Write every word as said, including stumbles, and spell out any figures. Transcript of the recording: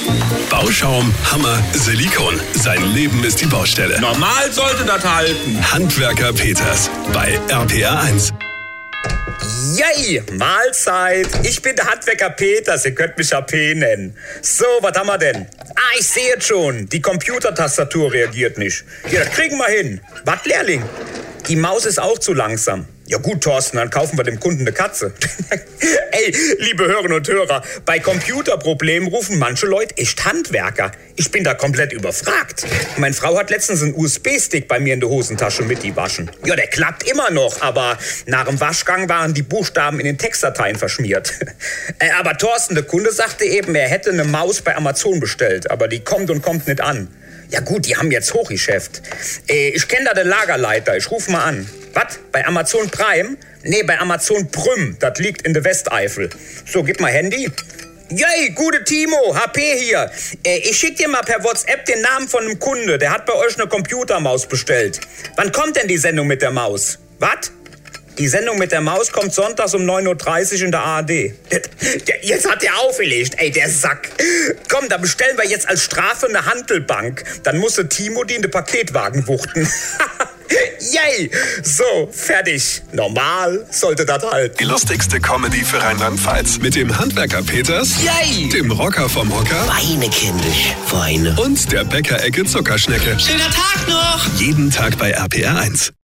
Bauschaum, Hammer, Silikon. Sein Leben ist die Baustelle. Normal sollte das halten. Handwerker Peters bei R P R eins. Yay, Mahlzeit. Ich bin der Handwerker Peters, ihr könnt mich A P nennen. So, was haben wir denn? Ah, ich sehe jetzt schon, die Computertastatur reagiert nicht. Ja, das kriegen wir hin. Was, Lehrling? Die Maus ist auch zu langsam. Ja gut, Thorsten, dann kaufen wir dem Kunden eine Katze. Ey, liebe Hörerinnen und Hörer, bei Computerproblemen rufen manche Leute echt Handwerker. Ich bin da komplett überfragt. Meine Frau hat letztens einen U S B-Stick bei mir in der Hosentasche mit die waschen. Ja, der klappt immer noch, aber nach dem Waschgang waren die Buchstaben in den Textdateien verschmiert. äh, aber Thorsten, der Kunde, sagte eben, er hätte eine Maus bei Amazon bestellt, aber die kommt und kommt nicht an. Ja gut, die haben jetzt Hochgeschäft. Äh, ich kenne da den Lagerleiter, ich rufe mal an. Was? Bei Amazon Prime? Nee, bei Amazon Prüm. Das liegt in der Westeifel. So, gib mal Handy. Yay, gute Timo, H P hier. Äh, ich schick dir mal per WhatsApp den Namen von einem Kunde. Der hat bei euch eine Computermaus bestellt. Wann kommt denn die Sendung mit der Maus? Was? Die Sendung mit der Maus kommt sonntags um neun Uhr dreißig in der A R D. Jetzt hat der aufgelegt, ey, der Sack. Komm, da bestellen wir jetzt als Strafe eine Hantelbank. Dann musste Timo die in den Paketwagen wuchten. Yay! So, fertig. Normal sollte das halten. Die lustigste Comedy für Rheinland-Pfalz. Mit dem Handwerker Peters. Yay! Dem Rocker vom Hocker. Weine, kindisch, Weine. Und der Bäckerecke Zuckerschnecke. Schöner Tag noch! Jeden Tag bei R P R eins.